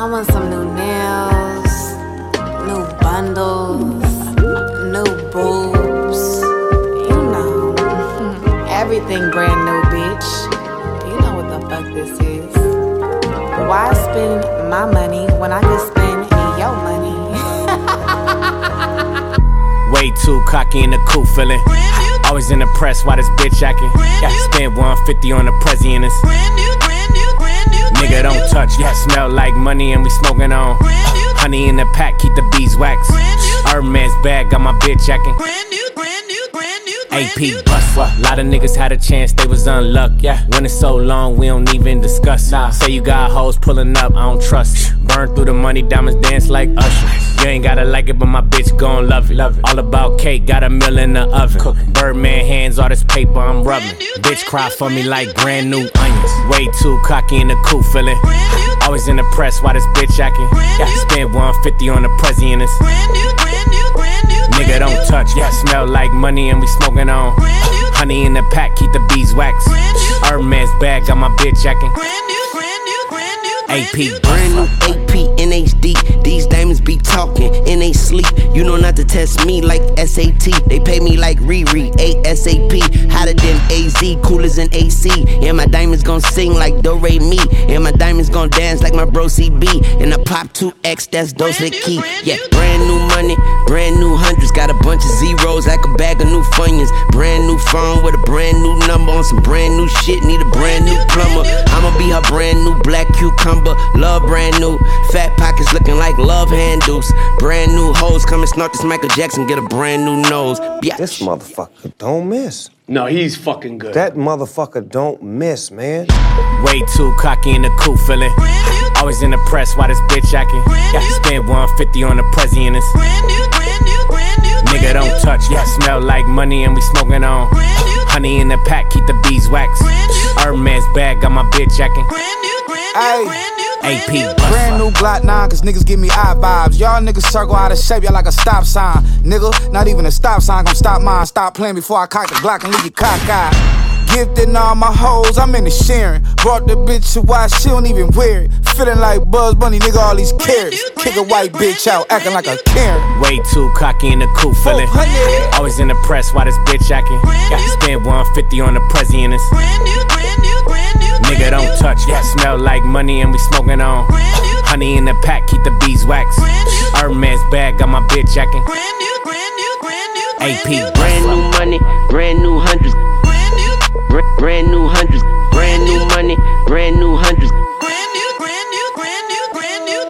want some new nails, new bundles, new boobs. You know, everything brand new, bitch. You know what the fuck this is. Why spend my money when I can spend your money? Way too cocky in the cool feeling. Always in the press, why this bitch acting? Yeah, spend 150 on the president. Nigga don't touch, yeah, smell like money and we smoking on. Honey in the pack, keep the beeswax. Hermes bag, got my bitch acting. AP bust. Lot of niggas had a chance, they was unlucky. Yeah, when it's so long, we don't even discuss. Say you got hoes pulling up, I don't trust. Burn through the money, diamonds dance like Usher. You ain't gotta like it, but my bitch gon' love it. All about cake, got a meal in the oven. Birdman hands, all this paper I'm rubbing. Bitch cry for me like brand new onions. Way too cocky in the cool feeling. Always in the press, why this bitch acting? Yeah, spend 150 on the president. Nigga don't touch, yeah, smell like money and we smoking on. Honey in the pack, keep the beeswax. Hermes bag, got my bitch acting. AP, brand new AP in HD. These diamonds be talking in they sleep. You know not to test me like SAT. They pay me like Riri, ASAP. Hotter than AZ, coolers than AC. And my diamonds gon' sing like Do Re Mi. And my diamonds gon' dance like my bro CB. And I pop 2X, that's Dose the Key. Yeah, brand new money, brand new hundreds. Got a bunch of zeros like a bag of new Funyuns. Brand new phone with a brand new number. On some brand new shit, need a brand new plumber. I'ma be her brand new black cucumber. Love brand new, fat pockets looking like love handles. Brand new hoes come and snort this Michael Jackson, get a brand new nose. Biatch. This motherfucker don't miss. No, he's fucking good. That motherfucker don't miss, man. Way too cocky in the cool feeling. Always in the press, why this bitch acting? Yeah, spend 150 on the president. Nigga don't touch, yeah, smell like money and we smoking on. Honey in the pack, keep the beeswax. Hermes bag, got my bitch acting. AP, brand new Glock 9, cause niggas give me eye vibes. Y'all niggas circle out of shape, y'all like a stop sign. Nigga, not even a stop sign gon' stop mine. Stop playing before I cock the Glock and leave you cockeyed. Gifted all my hoes, I'm in the sharing. Brought the bitch to why she don't even wear it. Feeling like Buzz Bunny, nigga, all these carrots. Kick a white bitch out, acting like a Karen. Way too cocky in the cool feeling. Always in the press, why this bitch acting? Yeah, spend 150 on the president. Nigga don't touch, yeah, smell like money and we smoking on. Honey in the pack, keep the beeswax. Hermes bag, got my bitch acting. AP, brand new money, brand new hundreds. Brand new hundreds, brand new money, brand new hundreds.